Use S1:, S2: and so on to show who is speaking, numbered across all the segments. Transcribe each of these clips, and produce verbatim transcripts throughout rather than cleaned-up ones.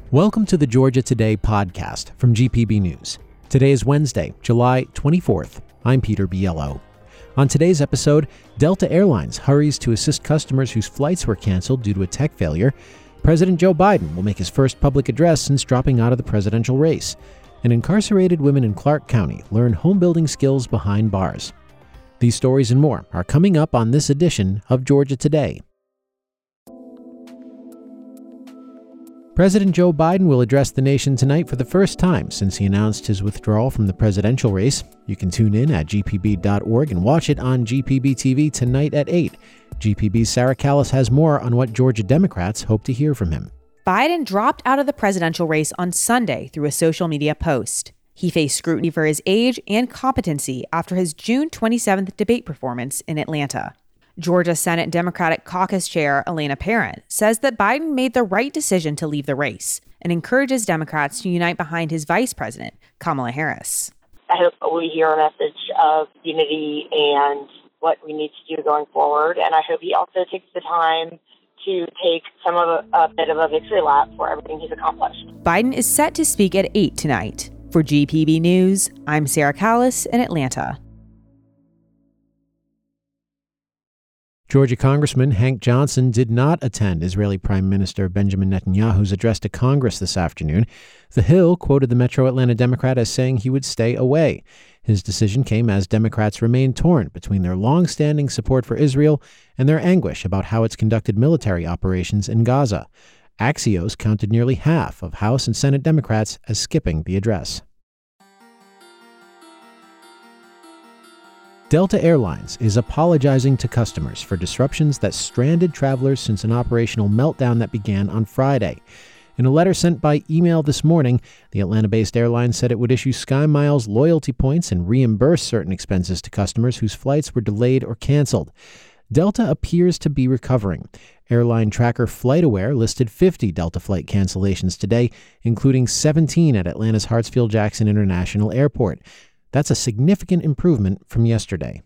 S1: Welcome to the Georgia Today podcast from G P B News. Today is Wednesday, July twenty-fourth. I'm Peter Biello. On today's episode, Delta Airlines hurries to assist customers whose flights were canceled due to a tech failure. President Joe Biden will make his first public address since dropping out of the presidential race. And incarcerated women in Clark County learn home building skills behind bars. These stories and more are coming up on this edition of Georgia Today. President Joe Biden will address the nation tonight for the first time since he announced his withdrawal from the presidential race. You can tune in at G P B dot org and watch it on G P B T V tonight at eight. G P B's Sarah Callis has more on what Georgia Democrats hope to hear from him.
S2: Biden dropped out of the presidential race on Sunday through a social media post. He faced scrutiny for his age and competency after his June twenty-seventh debate performance in Atlanta. Georgia Senate Democratic Caucus Chair Elena Parent says that Biden made the right decision to leave the race and encourages Democrats to unite behind his vice president, Kamala Harris.
S3: I hope we hear a message of unity and what we need to do going forward. And I hope he also takes the time to take some of a, a bit of a victory lap for everything he's accomplished.
S2: Biden is set to speak at eight tonight. For G P B News, I'm Sarah Callis in Atlanta.
S1: Georgia Congressman Hank Johnson did not attend Israeli Prime Minister Benjamin Netanyahu's address to Congress this afternoon. The Hill quoted the Metro Atlanta Democrat as saying he would stay away. His decision came as Democrats remain torn between their long-standing support for Israel and their anguish about how it's conducted military operations in Gaza. Axios counted nearly half of House and Senate Democrats as skipping the address. Delta Airlines is apologizing to customers for disruptions that stranded travelers since an operational meltdown that began on Friday. In a letter sent by email this morning, the Atlanta-based airline said it would issue SkyMiles loyalty points and reimburse certain expenses to customers whose flights were delayed or canceled. Delta appears to be recovering. Airline tracker FlightAware listed fifty Delta flight cancellations today, including seventeen at Atlanta's Hartsfield-Jackson International Airport. That's a significant improvement from yesterday.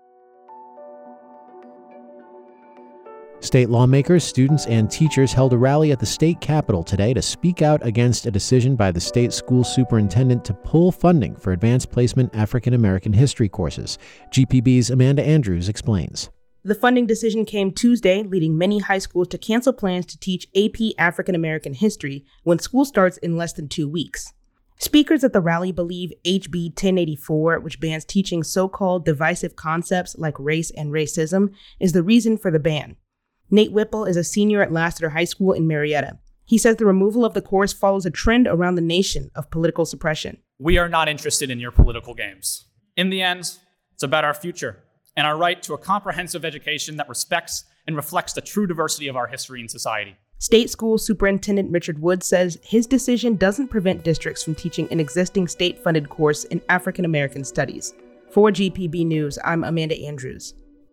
S1: State lawmakers, students, and teachers held a rally at the state capitol today to speak out against a decision by the state school superintendent to pull funding for advanced placement African American history courses. G P B's Amanda Andrews explains.
S4: The funding decision came Tuesday, leading many high schools to cancel plans to teach A P African American history when school starts in less than two weeks. Speakers at the rally believe H B ten eighty-four, which bans teaching so-called divisive concepts like race and racism, is the reason for the ban. Nate Whipple is a senior at Lassiter High School in Marietta. He says the removal of the course follows a trend around the nation of political suppression.
S5: We are not interested in your political games. In the end, it's about our future and our right to a comprehensive education that respects and reflects the true diversity of our history and society.
S4: State School Superintendent Richard Wood says his decision doesn't prevent districts from teaching an existing state-funded course in African American Studies. For G P B News, I'm Amanda Andrews.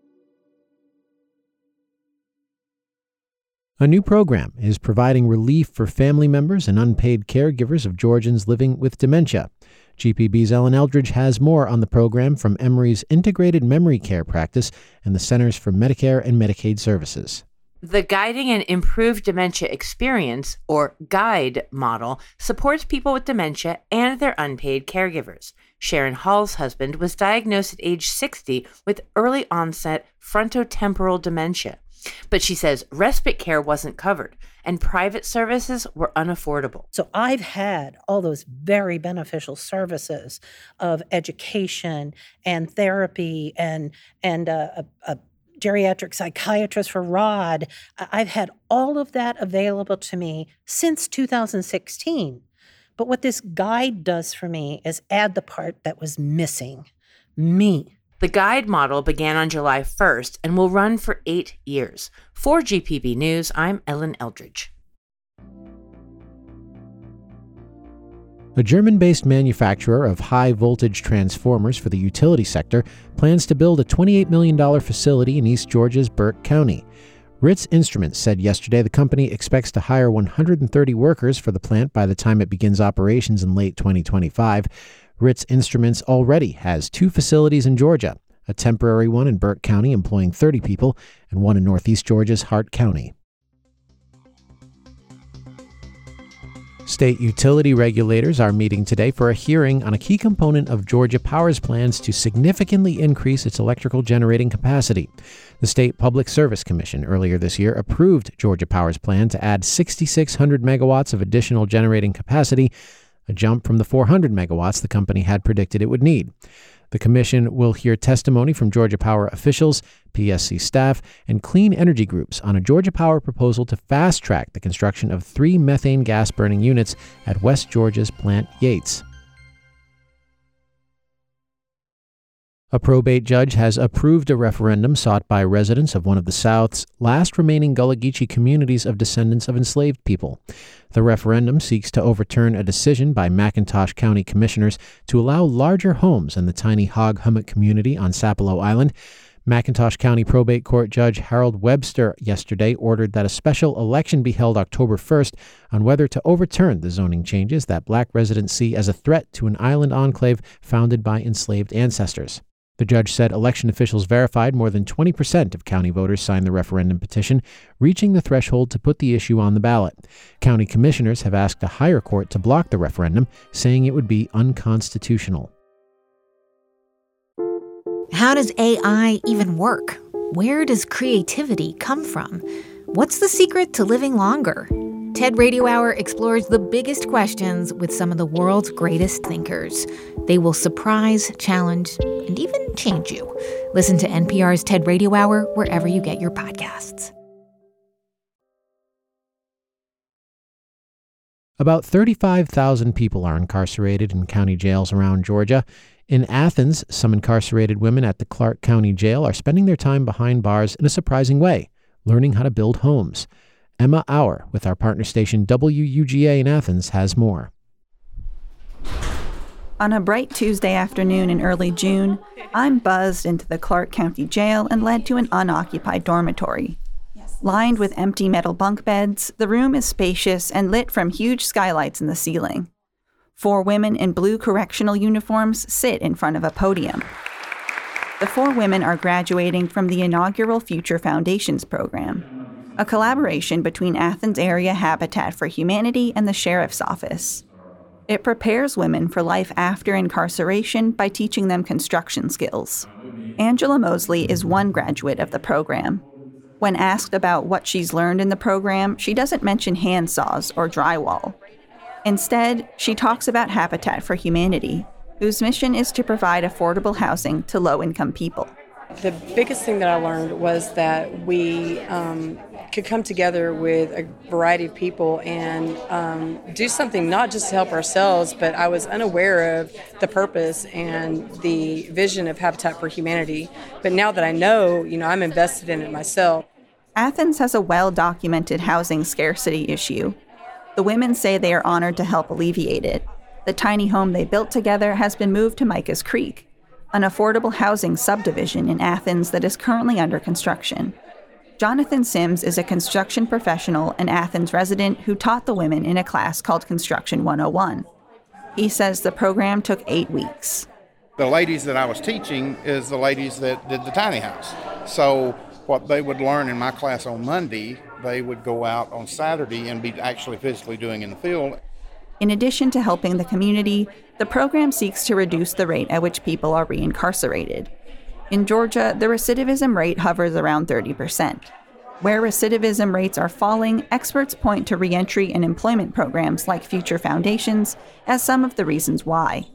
S1: A new program is providing relief for family members and unpaid caregivers of Georgians living with dementia. G P B's Ellen Eldridge has more on the program from Emory's Integrated Memory Care Practice and the Centers for Medicare and Medicaid Services.
S6: The Guiding an Improved Dementia Experience, or GUIDE model, supports people with dementia and their unpaid caregivers. Sharon Hall's husband was diagnosed at age sixty with early onset frontotemporal dementia. But she says respite care wasn't covered and private services were unaffordable.
S7: So I've had all those very beneficial services of education and therapy and, and a, a, a geriatric psychiatrist for Rod. I've had all of that available to me since two thousand sixteen. But what this guide does for me is add the part that was missing, me.
S6: The GUIDE model began on July first and will run for eight years. For G P B News, I'm Ellen Eldridge.
S1: A German-based manufacturer of high-voltage transformers for the utility sector plans to build a twenty-eight million dollars facility in East Georgia's Burke County. Ritz Instruments said yesterday the company expects to hire one hundred thirty workers for the plant by the time it begins operations in late twenty twenty-five. Ritz Instruments already has two facilities in Georgia, a temporary one in Burke County employing thirty people and one in Northeast Georgia's Hart County. State utility regulators are meeting today for a hearing on a key component of Georgia Power's plans to significantly increase its electrical generating capacity. The State Public Service Commission earlier this year approved Georgia Power's plan to add six thousand six hundred megawatts of additional generating capacity, a jump from the four hundred megawatts the company had predicted it would need. The commission will hear testimony from Georgia Power officials, P S C staff, and clean energy groups on a Georgia Power proposal to fast-track the construction of three methane gas-burning units at West Georgia's Plant Yates. A probate judge has approved a referendum sought by residents of one of the South's last remaining Gullah Geechee communities of descendants of enslaved people. The referendum seeks to overturn a decision by McIntosh County commissioners to allow larger homes in the tiny Hog Hummock community on Sapelo Island. McIntosh County Probate Court Judge Harold Webster yesterday ordered that a special election be held October first on whether to overturn the zoning changes that black residents see as a threat to an island enclave founded by enslaved ancestors. The judge said election officials verified more than twenty percent of county voters signed the referendum petition, reaching the threshold to put the issue on the ballot. County commissioners have asked a higher court to block the referendum, saying it would be unconstitutional.
S8: How does A I even work? Where does creativity come from? What's the secret to living longer? TED Radio Hour explores the biggest questions with some of the world's greatest thinkers. They will surprise, challenge, and even change you. Listen to N P R's TED Radio Hour wherever you get your podcasts.
S1: About thirty-five thousand people are incarcerated in county jails around Georgia. In Athens, some incarcerated women at the Clark County Jail are spending their time behind bars in a surprising way, learning how to build homes. Emma Auer, with our partner station W U G A in Athens, has more.
S9: On a bright Tuesday afternoon in early June, I'm buzzed into the Clark County Jail and led to an unoccupied dormitory. Lined with empty metal bunk beds, the room is spacious and lit from huge skylights in the ceiling. Four women in blue correctional uniforms sit in front of a podium. The four women are graduating from the inaugural Future Foundations program, a collaboration between Athens Area Habitat for Humanity and the Sheriff's Office. It prepares women for life after incarceration by teaching them construction skills. Angela Mosley is one graduate of the program. When asked about what she's learned in the program, she doesn't mention handsaws or drywall. Instead, she talks about Habitat for Humanity, whose mission is to provide affordable housing to low-income people.
S10: The biggest thing that I learned was that we um, could come together with a variety of people and um, do something not just to help ourselves, but I was unaware of the purpose and the vision of Habitat for Humanity. But now that I know, you know, I'm invested in it myself.
S9: Athens has a well-documented housing scarcity issue. The women say they are honored to help alleviate it. The tiny home they built together has been moved to Micah's Creek, an affordable housing subdivision in Athens that is currently under construction. Jonathan Sims is a construction professional and Athens resident who taught the women in a class called Construction one oh one. He says the program took eight weeks.
S11: The ladies that I was teaching is the ladies that did the tiny house. So what they would learn in my class on Monday, they would go out on Saturday and be actually physically doing in the field.
S9: In addition to helping the community, the program seeks to reduce the rate at which people are reincarcerated. In Georgia, the recidivism rate hovers around thirty percent. Where recidivism rates are falling, experts point to reentry and employment programs like Future Foundations as some of the reasons why.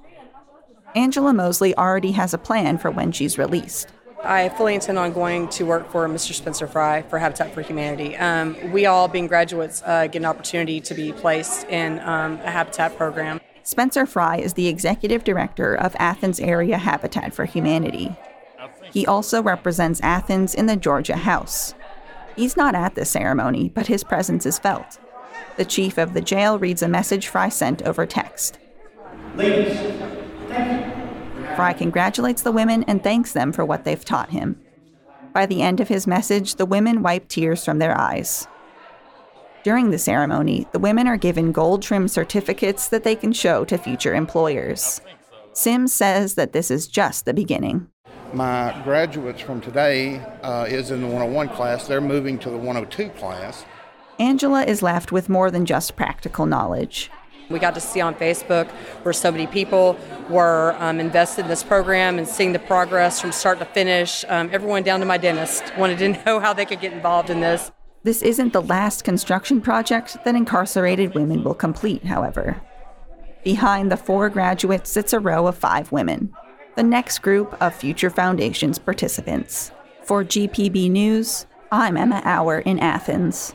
S9: Angela Mosley already has a plan for when she's released.
S10: I fully intend on going to work for Mister Spencer Fry for Habitat for Humanity. Um, we all, being graduates, uh, get an opportunity to be placed in um, a Habitat program.
S9: Spencer Fry is the executive director of Athens Area Habitat for Humanity. He also represents Athens in the Georgia House. He's not at the ceremony, but his presence is felt. The chief of the jail reads a message Fry sent over text.
S12: Ladies, thank you.
S9: Fry congratulates the women and thanks them for what they've taught him. By the end of his message, the women wipe tears from their eyes. During the ceremony, the women are given gold-trimmed certificates that they can show to future employers. Sims says that this is just the beginning.
S11: My graduates from today uh, is in the one oh one class. They're moving to the one oh two class.
S9: Angela is left with more than just practical knowledge.
S10: We got to see on Facebook where so many people were um, invested in this program and seeing the progress from start to finish. Um, everyone down to my dentist wanted to know how they could get involved in this.
S9: This isn't the last construction project that incarcerated women will complete, however. Behind the four graduates sits a row of five women, the next group of Future Foundation's participants. For G P B News, I'm Emma Auer in Athens.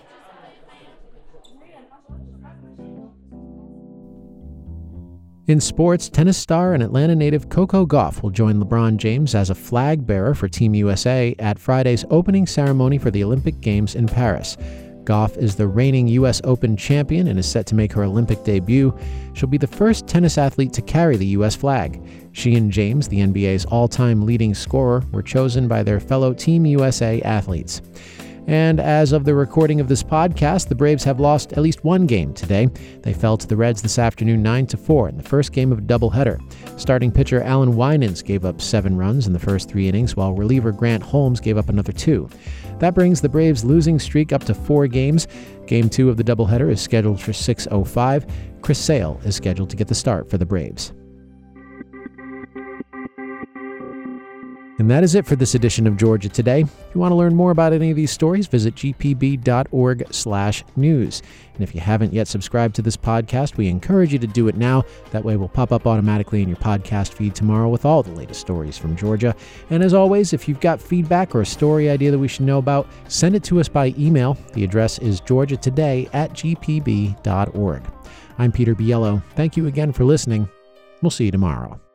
S1: In sports, tennis star and Atlanta native Coco Gauff will join LeBron James as a flag bearer for Team U S A at Friday's opening ceremony for the Olympic Games in Paris. Gauff is the reigning U S Open champion and is set to make her Olympic debut. She'll be the first tennis athlete to carry the U S flag. She and James, the N B A's all-time leading scorer, were chosen by their fellow Team U S A athletes. And as of the recording of this podcast, the Braves have lost at least one game today. They fell to the Reds this afternoon nine to four in the first game of a doubleheader. Starting pitcher Alan Winans gave up seven runs in the first three innings, while reliever Grant Holmes gave up another two. That brings the Braves' losing streak up to four games. Game two of the doubleheader is scheduled for six oh five. Chris Sale is scheduled to get the start for the Braves. And that is it for this edition of Georgia Today. If you want to learn more about any of these stories, visit g p b dot org slash news. And if you haven't yet subscribed to this podcast, we encourage you to do it now. That way we'll pop up automatically in your podcast feed tomorrow with all the latest stories from Georgia. And as always, if you've got feedback or a story idea that we should know about, send it to us by email. The address is georgia today at g p b dot org. I'm Peter Biello. Thank you again for listening. We'll see you tomorrow.